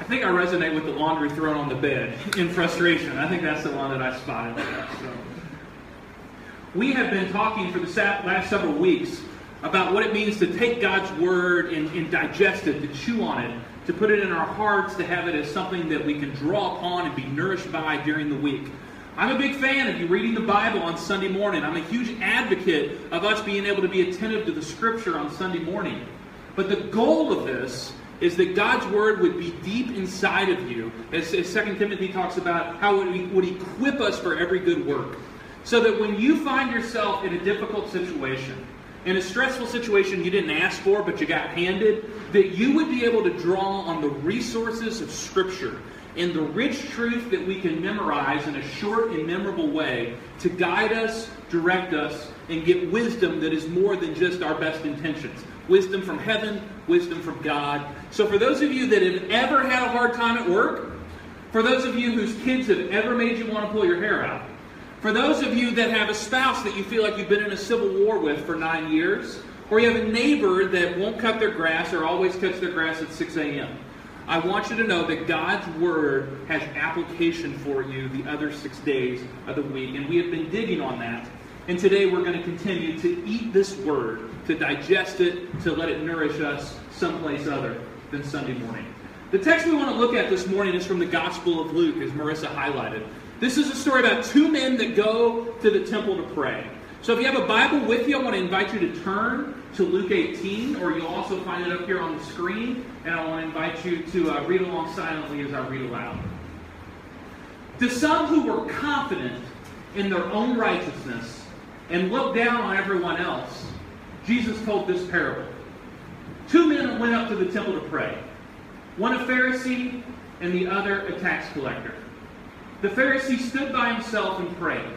think I resonate with the laundry thrown on the bed in frustration. I think that's the one that I spotted. So. We have been talking for the last several weeks about what it means to take God's Word and digest it, to chew on it, to put it in our hearts, to have it as something that we can draw upon and be nourished by during the week. I'm a big fan of you reading the Bible on Sunday morning. I'm a huge advocate of us being able to be attentive to the Scripture on Sunday morning. But the goal of this is that God's Word would be deep inside of you, as 2 Timothy talks about how it would equip us for every good work. So that when you find yourself in a difficult situation, in a stressful situation you didn't ask for but you got handed, that you would be able to draw on the resources of Scripture and the rich truth that we can memorize in a short and memorable way to guide us, direct us, and get wisdom that is more than just our best intentions. Wisdom from heaven, wisdom from God. So for those of you that have ever had a hard time at work, for those of you whose kids have ever made you want to pull your hair out, for those of you that have a spouse that you feel like you've been in a civil war with for 9 years, or you have a neighbor that won't cut their grass or always cuts their grass at 6 a.m., I want you to know that God's Word has application for you the other 6 days of the week. And we have been digging on that. And today we're going to continue to eat this Word, to digest it, to let it nourish us someplace other than Sunday morning. The text we want to look at this morning is from the Gospel of Luke, as Marissa highlighted. This is a story about two men that go to the temple to pray. So if you have a Bible with you, I want to invite you to turn to Luke 18, or you'll also find it up here on the screen, and I want to invite you to read along silently as I read aloud. To some who were confident in their own righteousness and looked down on everyone else, Jesus told this parable. Two men went up to the temple to pray, one a Pharisee and the other a tax collector. The Pharisee stood by himself and prayed,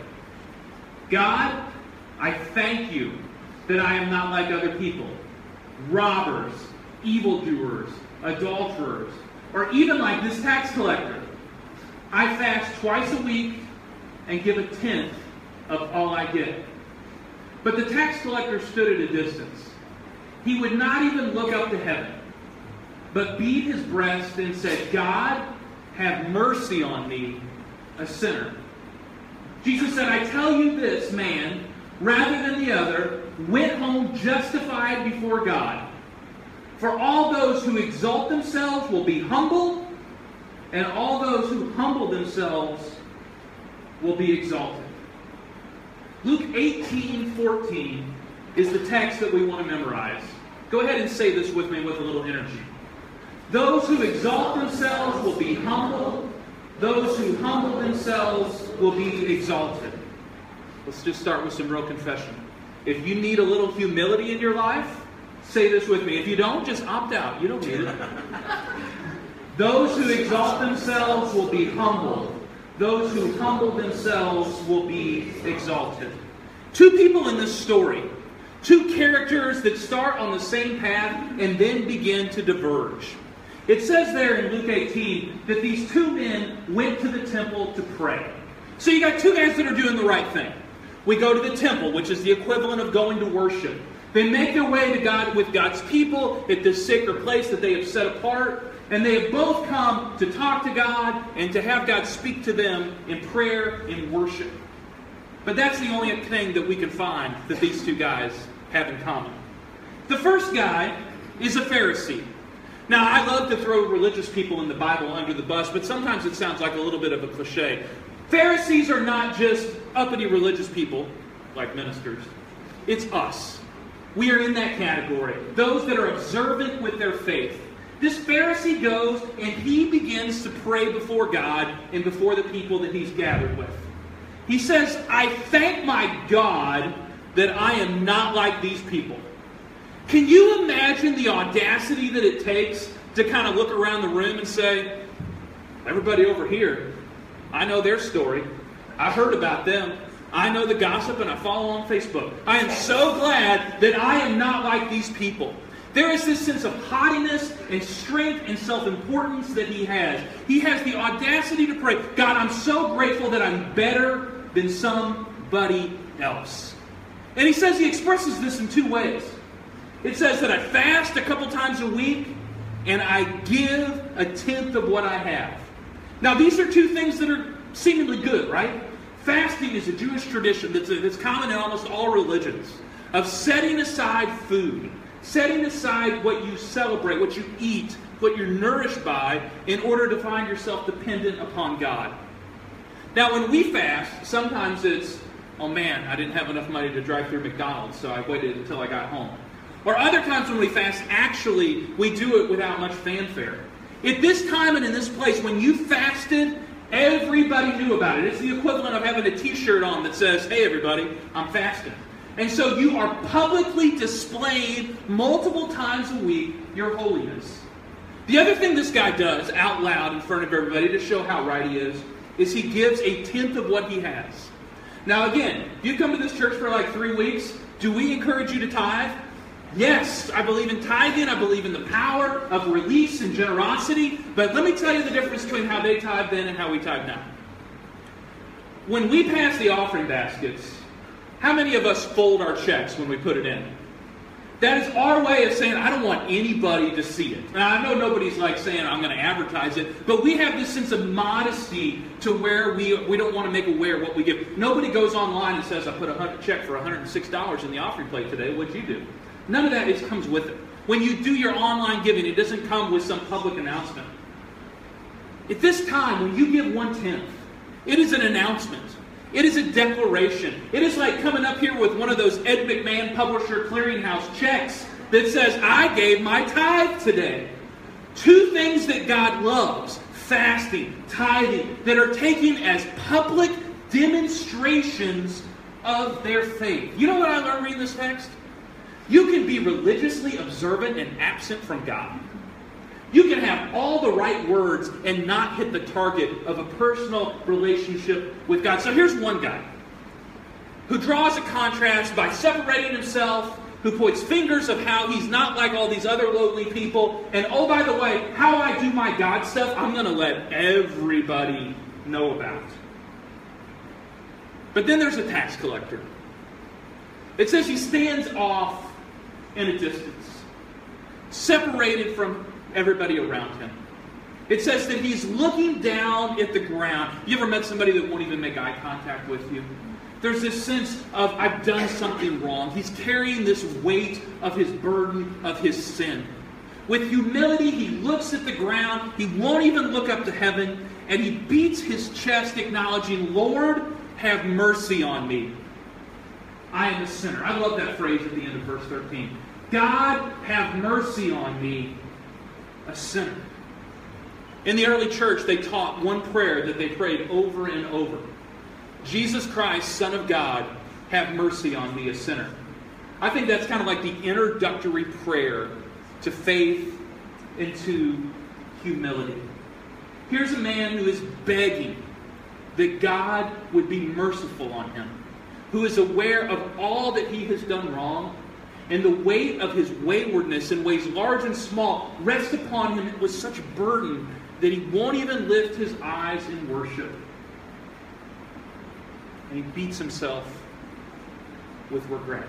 God, I thank you that I am not like other people, robbers, evildoers, adulterers, or even like this tax collector. I fast twice a week and give 1/10 of all I get. But the tax collector stood at a distance. He would not even look up to heaven, but beat his breast and said, God, have mercy on me, a sinner. Jesus said, I tell you this man, rather than the other, went home justified before God. For all those who exalt themselves will be humbled, and all those who humble themselves will be exalted. Luke 18:14 is the text that we want to memorize. Go ahead and say this with me with a little energy. Those who exalt themselves will be humbled. Those who humble themselves will be exalted. Let's just start with some real confession. If you need a little humility in your life, say this with me. If you don't, just opt out. You don't need it. Those who exalt themselves will be humbled. Those who humble themselves will be exalted. Two people in this story. Two characters that start on the same path and then begin to diverge. It says there in Luke 18 that these two men went to the temple to pray. So you got two guys that are doing the right thing. We go to the temple, which is the equivalent of going to worship. They make their way to God with God's people at this sacred place that they have set apart. And they have both come to talk to God and to have God speak to them in prayer and worship. But that's the only thing that we can find that these two guys have in common. The first guy is a Pharisee. Now, I love to throw religious people in the Bible under the bus, but sometimes it sounds like a little bit of a cliche. Pharisees are not just uppity religious people, like ministers. It's us. We are in that category. Those that are observant with their faith. This Pharisee goes and he begins to pray before God and before the people that he's gathered with. He says, I thank my God that I am not like these people. Can you imagine the audacity that it takes to kind of look around the room and say, everybody over here, I know their story. I heard about them. I know the gossip and I follow on Facebook. I am so glad that I am not like these people. There is this sense of haughtiness and strength and self-importance that he has. He has the audacity to pray, God, I'm so grateful that I'm better than somebody else. And he says he expresses this in two ways. It says that I fast a couple times a week and I give a tenth of what I have. Now, these are two things that are seemingly good, right? Fasting is a Jewish tradition that's common in almost all religions, of setting aside food, setting aside what you celebrate, what you eat, what you're nourished by, in order to find yourself dependent upon God. Now, when we fast, sometimes it's, oh man, I didn't have enough money to drive through McDonald's, so I waited until I got home. Or other times when we fast, actually, we do it without much fanfare. At this time and in this place, when you fasted, everybody knew about it. It's the equivalent of having a t-shirt on that says, hey everybody, I'm fasting. And so you are publicly displaying multiple times a week your holiness. The other thing this guy does out loud in front of everybody to show how right he is he gives a tenth of what he has. Now again, if you come to this church for like 3 weeks, do we encourage you to tithe? Yes, I believe in tithing. I believe in the power of release and generosity. But let me tell you the difference between how they tithe then and how we tithe now. When we pass the offering baskets, how many of us fold our checks when we put it in? That is our way of saying, I don't want anybody to see it. Now, I know nobody's like saying, I'm going to advertise it, but we have this sense of modesty to where we don't want to make aware what we give. Nobody goes online and says, I put a check for $106 in the offering plate today. What'd you do? None of that comes with it. When you do your online giving, it doesn't come with some public announcement. At this time, when you give 1/10, it is an announcement. It is a declaration. It is like coming up here with one of those Ed McMahon Publisher Clearinghouse checks that says, I gave my tithe today. Two things that God loves, fasting, tithing, that are taken as public demonstrations of their faith. You know what I learned reading this text? You can be religiously observant and absent from God. You can have all the right words and not hit the target of a personal relationship with God. So here's one guy who draws a contrast by separating himself, who points fingers of how he's not like all these other lowly people. And oh, by the way, how I do my God stuff, I'm going to let everybody know about. But then there's a tax collector. It says he stands off in a distance, separated from everybody around him. It says that he's looking down at the ground. You ever met somebody that won't even make eye contact with you? There's this sense of, I've done something wrong. He's carrying this weight of his burden, of his sin. With humility, he looks at the ground. He won't even look up to heaven. And he beats his chest, acknowledging, Lord, have mercy on me. I am a sinner. I love that phrase at the end of verse 13. God, have mercy on me, a sinner. In the early church, they taught one prayer that they prayed over and over. Jesus Christ, Son of God, have mercy on me, a sinner. I think that's kind of like the introductory prayer to faith and to humility. Here's a man who is begging that God would be merciful on him, who is aware of all that he has done wrong, and the weight of his waywardness in ways large and small rests upon him with such burden that he won't even lift his eyes in worship. And he beats himself with regret.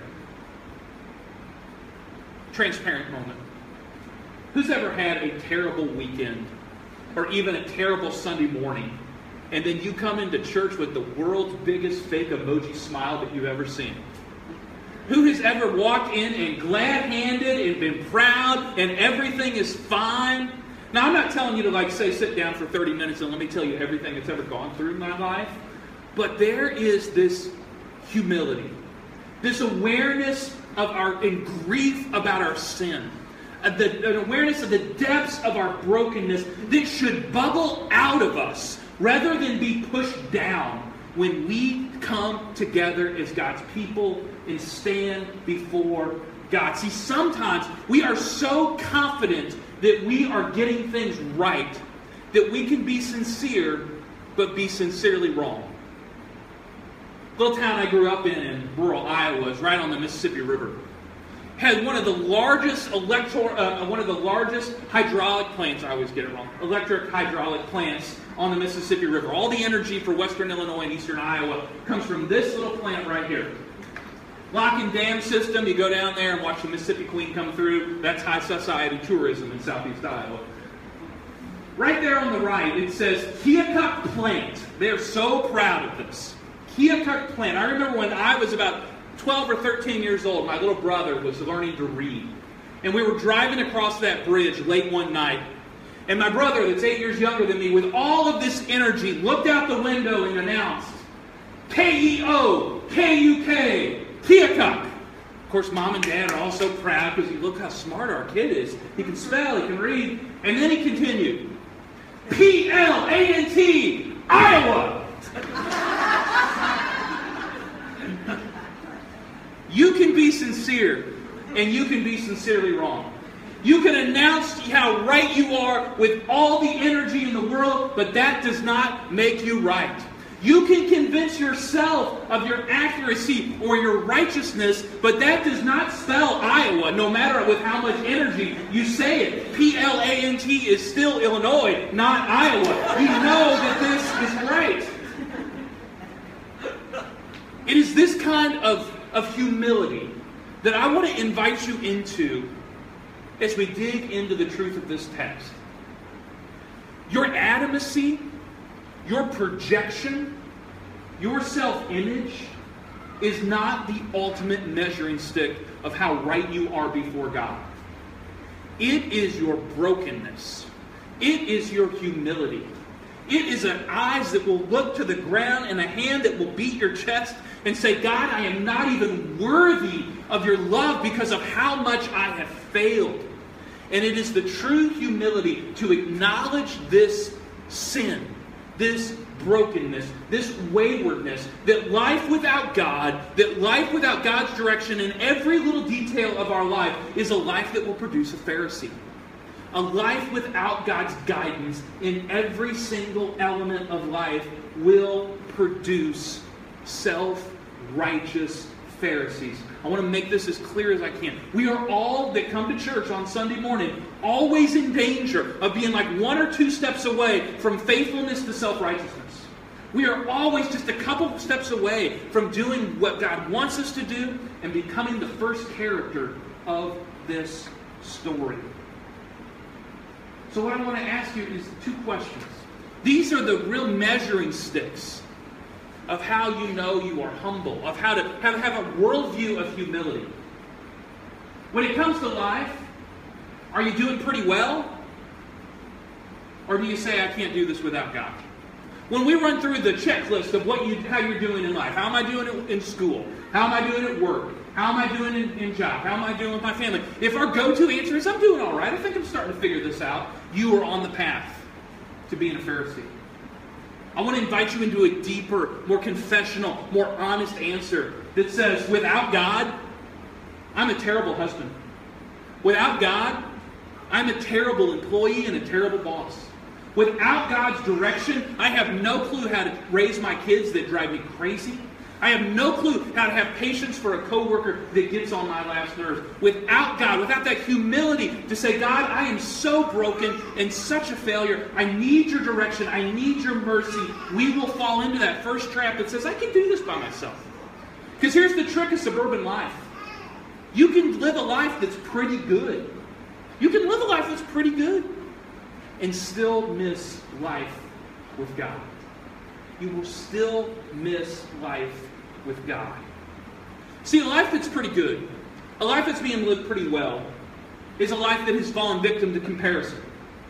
Transparent moment. Who's ever had a terrible weekend or even a terrible Sunday morning, and then you come into church with the world's biggest fake emoji smile that you've ever seen? Who has ever walked in and glad-handed and been proud and everything is fine? Now, I'm not telling you to sit down for 30 minutes and let me tell you everything that's ever gone through my life. But there is this humility, this awareness of and grief about our sin, an awareness of the depths of our brokenness that should bubble out of us rather than be pushed down when we come together as God's people and stand before God. See, sometimes we are so confident that we are getting things right that we can be sincere, but be sincerely wrong. The little town I grew up in rural Iowa, is right on the Mississippi River. Had one of the largest hydraulic plants, I always get it wrong, electric hydraulic plants on the Mississippi River. All the energy for western Illinois and eastern Iowa comes from this little plant right here. Lock and dam system, you go down there and watch the Mississippi Queen come through. That's high society tourism in southeast Iowa. Right there on the right, it says Keokuk Plant. They're so proud of this. Keokuk Plant. I remember when I was about 12 or 13 years old, my little brother was learning to read. And we were driving across that bridge late one night. And my brother, that's 8 years younger than me, with all of this energy, looked out the window and announced, K-E-O-K-U-K, Keokuk. Of course, Mom and Dad are all so proud because look how smart our kid is. He can spell, he can read. And then he continued, P-L-A-N-T, Iowa. You can be sincere, and you can be sincerely wrong. You can announce how right you are with all the energy in the world, but that does not make you right. You can convince yourself of your accuracy or your righteousness, but that does not spell Iowa, no matter with how much energy you say it. P-L-A-N-T is still Illinois, not Iowa. You know that this is right. It is this kind of humility that I want to invite you into as we dig into the truth of this text. Your adamancy, your projection, your self-image is not the ultimate measuring stick of how right you are before God. It is your brokenness. It is your humility. It is an eyes that will look to the ground and a hand that will beat your chest and say, God, I am not even worthy of your love because of how much I have failed. And it is the true humility to acknowledge this sin, this brokenness, this waywardness, that life without God, that life without God's direction in every little detail of our life is a life that will produce a Pharisee. A life without God's guidance in every single element of life will produce self-righteous Pharisees. I want to make this as clear as I can. We are all that come to church on Sunday morning always in danger of being like 1 or 2 steps away from faithfulness to self-righteousness. We are always just a couple steps away from doing what God wants us to do and becoming the first character of this story. So what I want to ask you is 2 questions. These are the real measuring sticks of how you know you are humble, of how to have a worldview of humility. When it comes to life, are you doing pretty well? Or do you say, I can't do this without God? When we run through the checklist of how you're doing in life, how am I doing in school? How am I doing at work? How am I doing in job? How am I doing with my family? If our go-to answer is, I'm doing all right, I think I'm starting to figure this out, you are on the path to being a Pharisee. I want to invite you into a deeper, more confessional, more honest answer that says, without God, I'm a terrible husband. Without God, I'm a terrible employee and a terrible boss. Without God's direction, I have no clue how to raise my kids that drive me crazy. I have no clue how to have patience for a coworker that gets on my last nerves. Without God, without that humility to say, God, I am so broken and such a failure. I need your direction. I need your mercy. We will fall into that first trap that says, I can do this by myself. Because here's the trick of suburban life. You can live a life that's pretty good. You can live a life that's pretty good and still miss life with God. You will still miss life with God. See, a life that's pretty good, a life that's being lived pretty well, is a life that has fallen victim to comparison.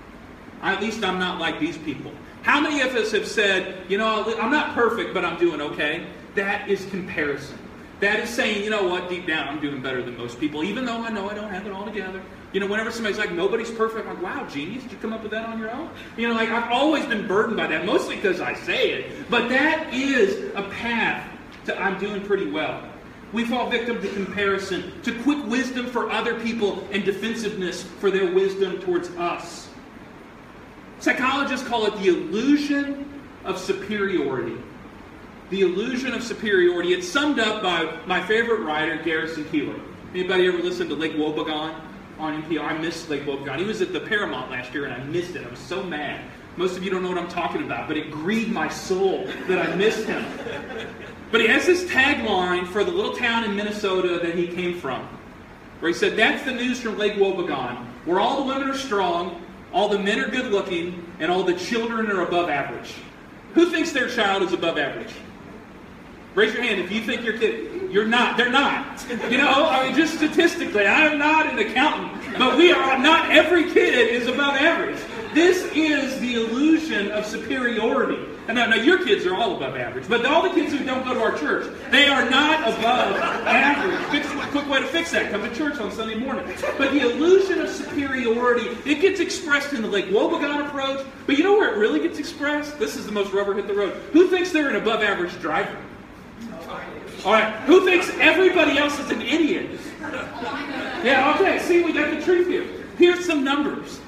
At least I'm not like these people. How many of us have said, I'm not perfect, but I'm doing okay? That is comparison. That is saying, you know what, deep down I'm doing better than most people, even though I know I don't have it all together. Whenever somebody's like, nobody's perfect, I'm like, wow, genius, did you come up with that on your own? I've always been burdened by that, mostly because I say it. But that is a path to I'm doing pretty well. We fall victim to comparison, to quick wisdom for other people and defensiveness for their wisdom towards us. Psychologists call it the illusion of superiority. The illusion of superiority. It's summed up by my favorite writer, Garrison Keillor. Anybody ever listen to Lake Wobegon on NPR? I missed Lake Wobegon. He was at the Paramount last year and I missed it. I was so mad. Most of you don't know what I'm talking about, but it grieved my soul that I missed him. But he has this tagline for the little town in Minnesota that he came from, where he said, "That's the news from Lake Wobegon, where all the women are strong, all the men are good looking, and all the children are above average." Who thinks their child is above average? Raise your hand if you think your kid. You're not. They're not. Just statistically, I am not an accountant, but we are not. Every kid is above average. This is the illusion of superiority. And now your kids are all above average, but all the kids who don't go to our church, they are not above average. Quick way to fix that: come to church on Sunday morning. But the illusion of superiority, it gets expressed in the Lake Wobegon approach. But you know where it really gets expressed? This is the most rubber hit the road. Who thinks they're an above average driver? All right. Who thinks everybody else is an idiot? Yeah, okay. See, we got the truth here. Here's some numbers.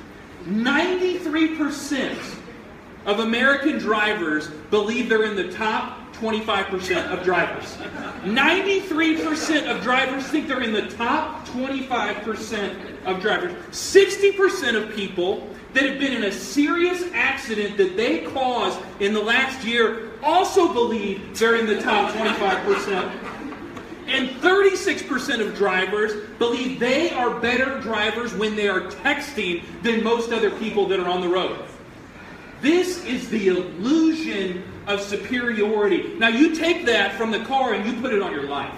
93% of American drivers believe they're in the top 25% of drivers. 93% of drivers think they're in the top 25% of drivers. 60% of people that have been in a serious accident that they caused in the last year also believe they're in the top 25%. And 36% of drivers believe they are better drivers when they are texting than most other people that are on the road. This is the illusion of superiority. Now you take that from the car and you put it on your life.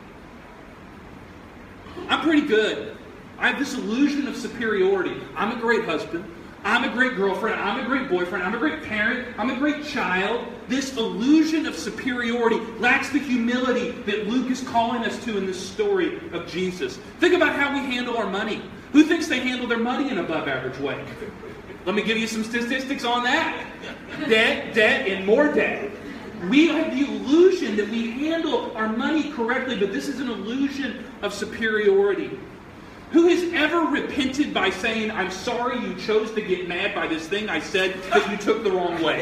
I'm pretty good. I have this illusion of superiority. I'm a great husband. I'm a great girlfriend. I'm a great boyfriend. I'm a great parent. I'm a great child. This illusion of superiority lacks the humility that Luke is calling us to in this story of Jesus. Think about how we handle our money. Who thinks they handle their money in an above average way? Let me give you some statistics on that. Debt, and more debt. We have the illusion that we handle our money correctly, but this is an illusion of superiority. Who has ever repented by saying, "I'm sorry you chose to get mad by this thing I said that you took the wrong way"?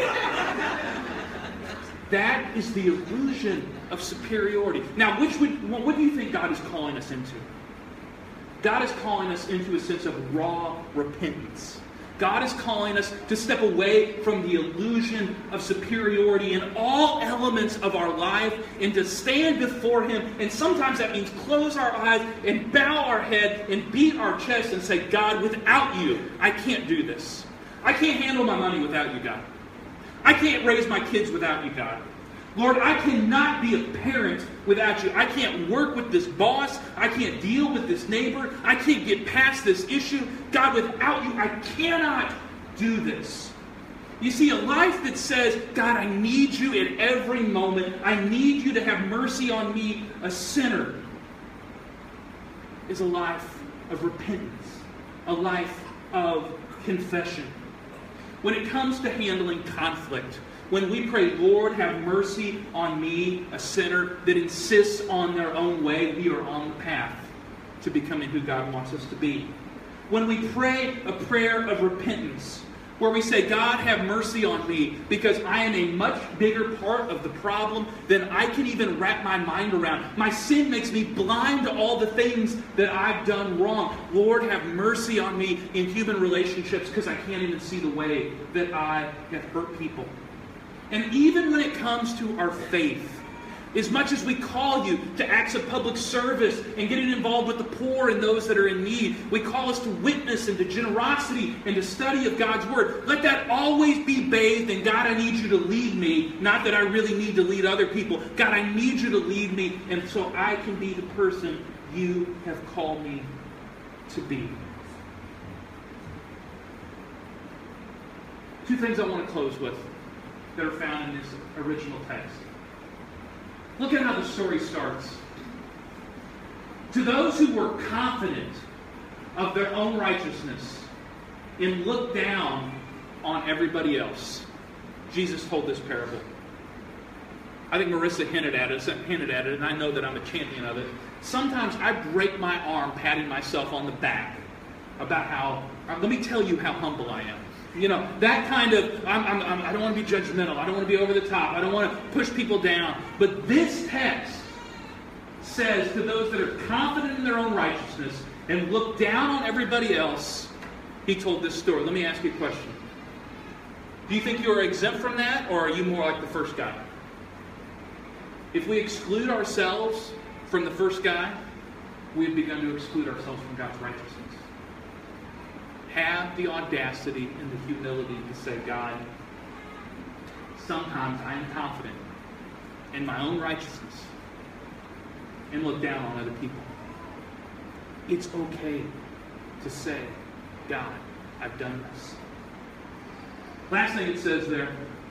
That is the illusion of superiority. Now, what do you think God is calling us into? God is calling us into a sense of raw repentance. God is calling us to step away from the illusion of superiority in all elements of our life and to stand before Him. And sometimes that means close our eyes and bow our head and beat our chest and say, "God, without you, I can't do this. I can't handle my money without you, God. I can't raise my kids without you, God. Lord, I cannot be a parent without you. I can't work with this boss. I can't deal with this neighbor. I can't get past this issue. God, without you, I cannot do this." You see, a life that says, "God, I need you at every moment. I need you to have mercy on me, a sinner," is a life of repentance, a life of confession. When it comes to handling conflict, when we pray, "Lord, have mercy on me, a sinner," that insists on their own way, we are on the path to becoming who God wants us to be. When we pray a prayer of repentance, where we say, "God, have mercy on me, because I am a much bigger part of the problem than I can even wrap my mind around. My sin makes me blind to all the things that I've done wrong. Lord, have mercy on me in human relationships, because I can't even see the way that I have hurt people." And even when it comes to our faith, as much as we call you to acts of public service and getting involved with the poor and those that are in need, we call us to witness and to generosity and to study of God's Word. Let that always be bathed in, "God, I need you to lead me." Not that I really need to lead other people. "God, I need you to lead me, and so I can be the person you have called me to be." Two things I want to close with that are found in this original text. Look at how the story starts. To those who were confident of their own righteousness and looked down on everybody else, Jesus told this parable. I think Marissa hinted at it, and I know that I'm a champion of it. Sometimes I break my arm patting myself on the back about how, let me tell you how humble I am. You know, that kind of, I don't want to be judgmental. I don't want to be over the top. I don't want to push people down. But this text says to those that are confident in their own righteousness and look down on everybody else, He told this story. Let me ask you a question. Do you think you are exempt from that, or are you more like the first guy? If we exclude ourselves from the first guy, we have begun to exclude ourselves from God's righteousness. Have the audacity and the humility to say, God, sometimes I am confident in my own righteousness and look down on other people. It's okay to say, God, I've done this. Last thing it says there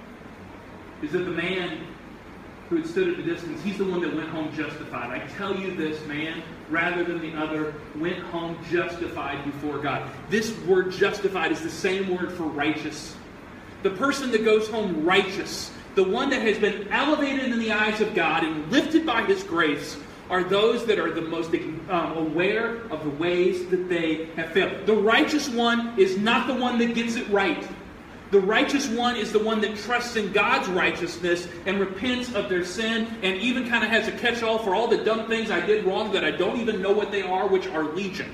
is that the man who had stood at a distance, he's the one that went home justified. I tell you this man, rather than the other, went home justified before God. This word justified is the same word for righteous. The person that goes home righteous, the one that has been elevated in the eyes of God and lifted by His grace, are those that are the most aware of the ways that they have failed. The righteous one is not the one that gets it right. The righteous one is the one that trusts in God's righteousness and repents of their sin and even kind of has a catch-all for all the dumb things I did wrong that I don't even know what they are, which are legion.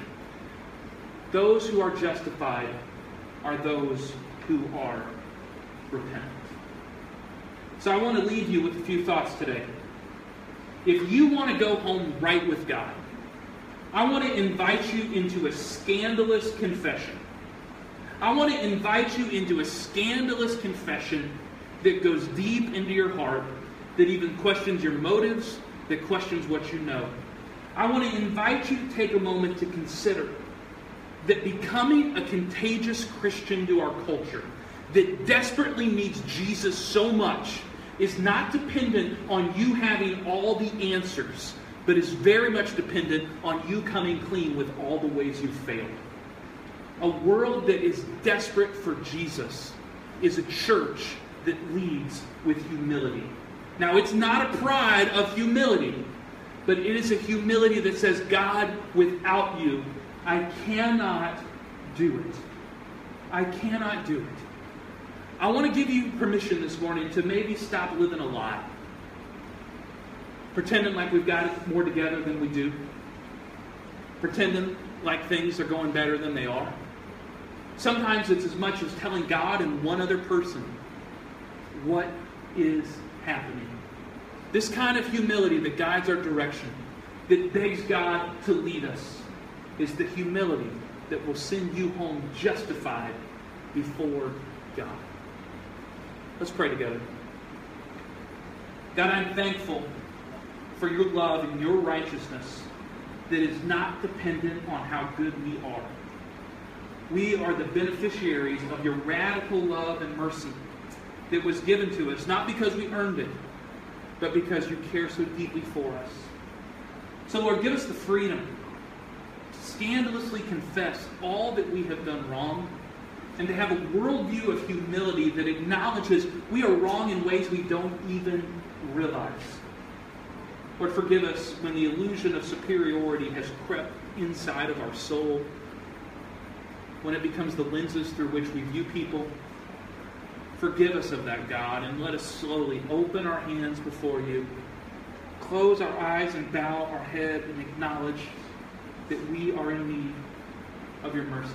Those who are justified are those who are repentant. So I want to leave you with a few thoughts today. If you want to go home right with God, I want to invite you into a scandalous confession. I want to invite you into a scandalous confession that goes deep into your heart, that even questions your motives, that questions what you know. I want to invite you to take a moment to consider that becoming a contagious Christian to our culture, that desperately needs Jesus so much, is not dependent on you having all the answers, but is very much dependent on you coming clean with all the ways you've failed. A world that is desperate for Jesus is a church that leads with humility. Now, it's not a pride of humility, but it is a humility that says, God, without you, I cannot do it. I cannot do it. I want to give you permission this morning to maybe stop living a lie. Pretending like we've got it more together than we do. Pretending like things are going better than they are. Sometimes it's as much as telling God and one other person what is happening. This kind of humility that guides our direction, that begs God to lead us, is the humility that will send you home justified before God. Let's pray together. God, I'm thankful for your love and your righteousness that is not dependent on how good we are. We are the beneficiaries of your radical love and mercy that was given to us, not because we earned it, but because you care so deeply for us. So, Lord, give us the freedom to scandalously confess all that we have done wrong, and to have a worldview of humility that acknowledges we are wrong in ways we don't even realize. Lord, forgive us when the illusion of superiority has crept inside of our soul, when it becomes the lenses through which we view people. Forgive us of that, God, and let us slowly open our hands before you, close our eyes and bow our head and acknowledge that we are in need of your mercy.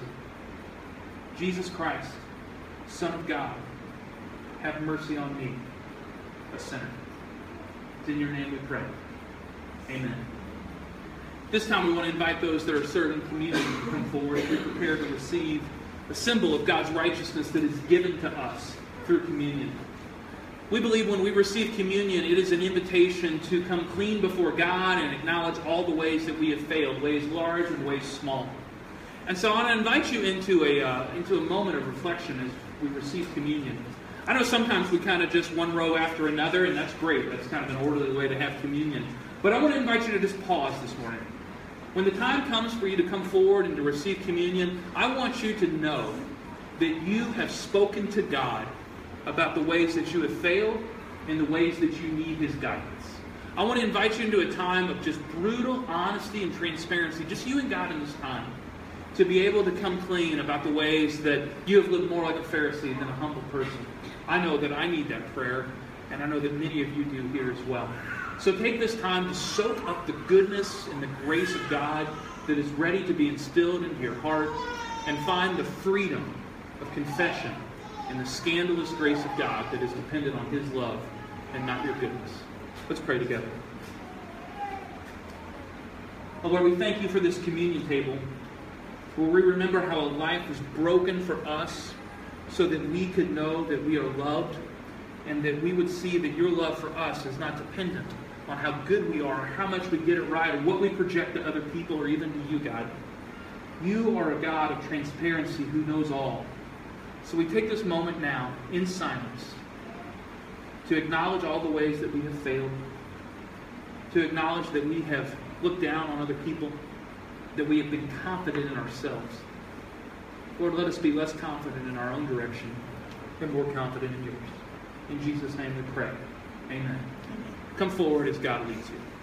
Jesus Christ, Son of God, have mercy on me, a sinner. It's in your name we pray. Amen. This time we want to invite those that are serving communion to come forward and be prepared to receive a symbol of God's righteousness that is given to us through communion. We believe when we receive communion, it is an invitation to come clean before God and acknowledge all the ways that we have failed, ways large and ways small. And so I want to invite you into a moment of reflection as we receive communion. I know sometimes we kind of just one row after another, and that's great. That's kind of an orderly way to have communion. But I want to invite you to just pause this morning. When the time comes for you to come forward and to receive communion, I want you to know that you have spoken to God about the ways that you have failed and the ways that you need His guidance. I want to invite you into a time of just brutal honesty and transparency, just you and God in this time, to be able to come clean about the ways that you have lived more like a Pharisee than a humble person. I know that I need that prayer, and I know that many of you do here as well. So take this time to soak up the goodness and the grace of God that is ready to be instilled into your heart, and find the freedom of confession and the scandalous grace of God that is dependent on His love and not your goodness. Let's pray together. Oh Lord, we thank you for this communion table where we remember how a life was broken for us so that we could know that we are loved and that we would see that your love for us is not dependent on how good we are, or how much we get it right, or what we project to other people, or even to you, God. You are a God of transparency who knows all. So we take this moment now, in silence, to acknowledge all the ways that we have failed, to acknowledge that we have looked down on other people, that we have been confident in ourselves. Lord, let us be less confident in our own direction and more confident in yours. In Jesus' name we pray. Amen. Come forward as God leads you.